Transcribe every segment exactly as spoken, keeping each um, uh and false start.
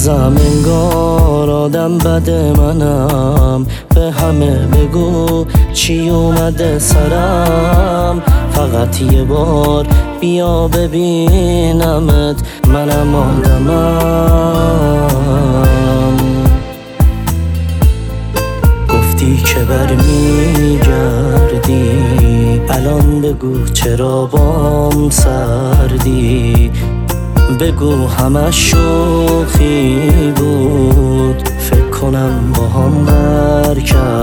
بازم انگار آدم بده منم، به همه بگو چی اومده سرم، فقط یه بار بیا ببینمت، منم آدمم. گفتی که برمیگردی، الان بگو چرا بام سردی، بگو همه شوخی بود، فکر کنم با هم قهر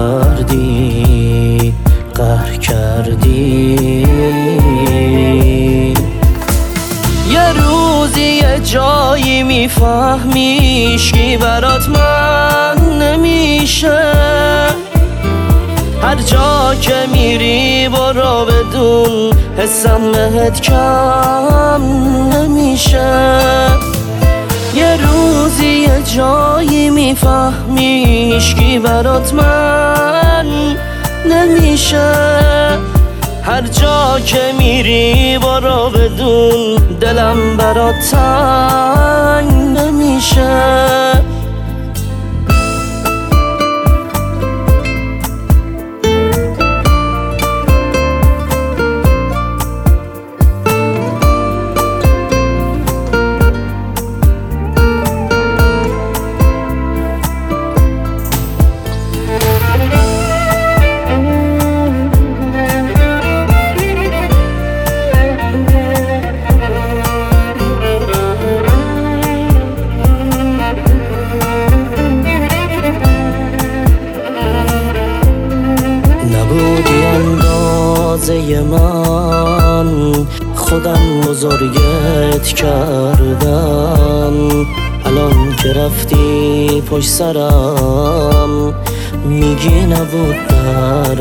کردی قهر کردی. یه روزی یه جایی میفهمی هیچکی برات من نمیشه، هر جا که میری برو بدون حسم بهت کم نمیشه. یه روزی یه جایی میفهمی هیچکی برات من نمیشه، هر جا که میری برو بدون دلم برات تنگ نمیشه. نبودی اندازه من، خودم بزرگت کردم، الان که رفتی پشت سرم میگی نبود در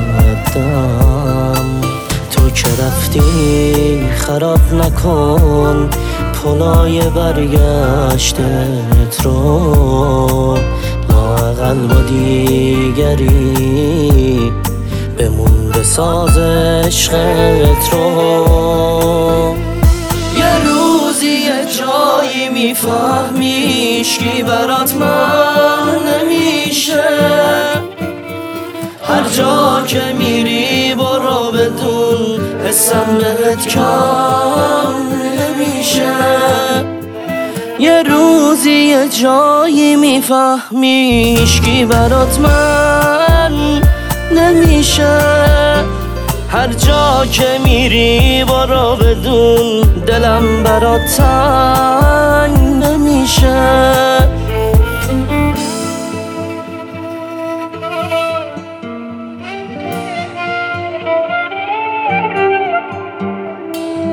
حدم. تو که رفتی خراب نکن پلای برگشتت رو، لااقل با دیگری بمون بساز عشقت رو. یه روزی یه جایی میفهمی هیچکی برات من نمیشه، هر جا که میری برو بدون حسم بهت کم نمیشه. یه روزی یه جایی میفهمی هیچکی برات من نمیشه، هر جا که میری برو بدون دلم برات تنگ نمیشه.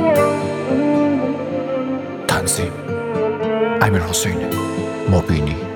تنظیم امیرحسین مبینی.